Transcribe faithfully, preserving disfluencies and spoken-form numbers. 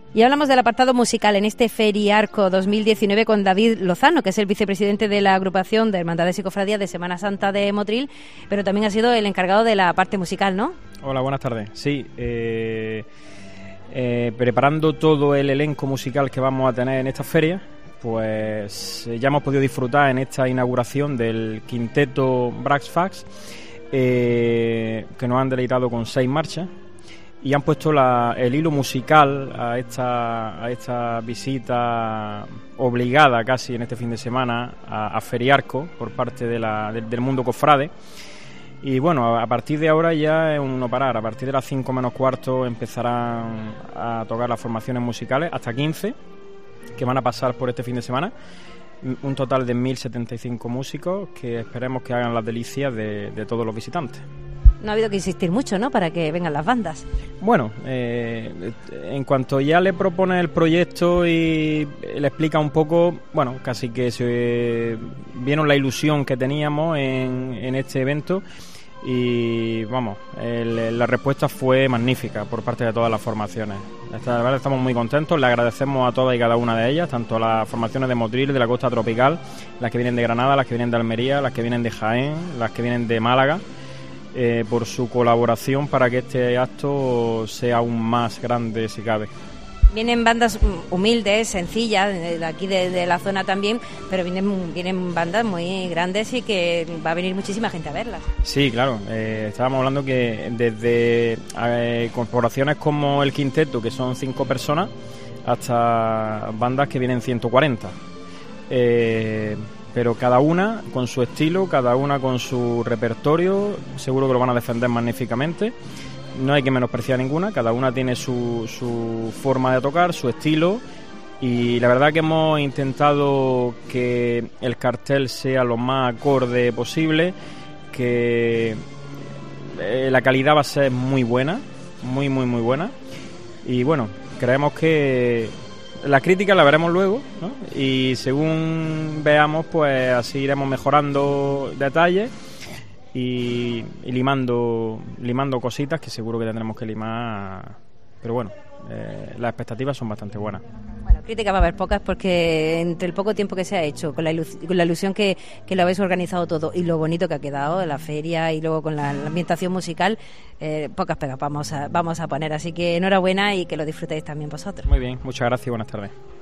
Y hablamos del apartado musical en este Feriarco dos mil diecinueve con David Lozano, que es el vicepresidente de la agrupación de Hermandades y Cofradías de Semana Santa de Motril, pero también ha sido el encargado de la parte musical, ¿no? Hola, buenas tardes. Sí, eh, eh, preparando todo el elenco musical que vamos a tener en esta feria, pues eh, ya hemos podido disfrutar en esta inauguración del quinteto Brax Fax, eh, que nos han deleitado con seis marchas. Y han puesto la, el hilo musical a esta, a esta visita obligada casi en este fin de semana a, a Feriarco por parte de la, de, del mundo cofrade. Y bueno, a, a partir de ahora ya es un no parar. A partir de las cinco menos cuarto empezarán a tocar las formaciones musicales, hasta quince, que van a pasar por este fin de semana. Un total de mil setenta y cinco músicos que esperemos que hagan las delicias de, de todos los visitantes. No ha habido que insistir mucho, ¿no?, para que vengan las bandas. Bueno, eh, en cuanto ya le propone el proyecto y le explica un poco, bueno, casi que se vieron la ilusión que teníamos en, en este evento y, vamos, el, la respuesta fue magnífica por parte de todas las formaciones. La verdad, estamos muy contentos, le agradecemos a todas y cada una de ellas, tanto a las formaciones de Motril, de la Costa Tropical, las que vienen de Granada, las que vienen de Almería, las que vienen de Jaén, las que vienen de Málaga, Eh, por su colaboración para que este acto sea aún más grande si cabe. Vienen bandas humildes, sencillas, de aquí de, de la zona también, pero vienen, vienen bandas muy grandes y que va a venir muchísima gente a verlas. Sí, claro, eh, estábamos hablando que desde eh, corporaciones como el Quinteto, que son cinco personas, hasta bandas que vienen ciento cuarenta. Eh, pero cada una con su estilo, cada una con su repertorio, seguro que lo van a defender magníficamente. No hay que menospreciar ninguna, cada una tiene su, su forma de tocar, su estilo, y la verdad que hemos intentado que el cartel sea lo más acorde posible, que eh, la calidad va a ser muy buena, muy muy muy buena, y bueno, creemos que la crítica la veremos luego, ¿no? Y según veamos, pues así iremos mejorando detalles y, y limando limando cositas que seguro que tendremos que limar, pero bueno, eh, las expectativas son bastante buenas. Bueno, crítica va a haber pocas porque entre el poco tiempo que se ha hecho, con la, ilus- con la ilusión que, que lo habéis organizado todo y lo bonito que ha quedado la feria y luego con la, la ambientación musical, eh, pocas pegas vamos a, vamos a poner, así que enhorabuena y que lo disfrutéis también vosotros. Muy bien, muchas gracias y buenas tardes.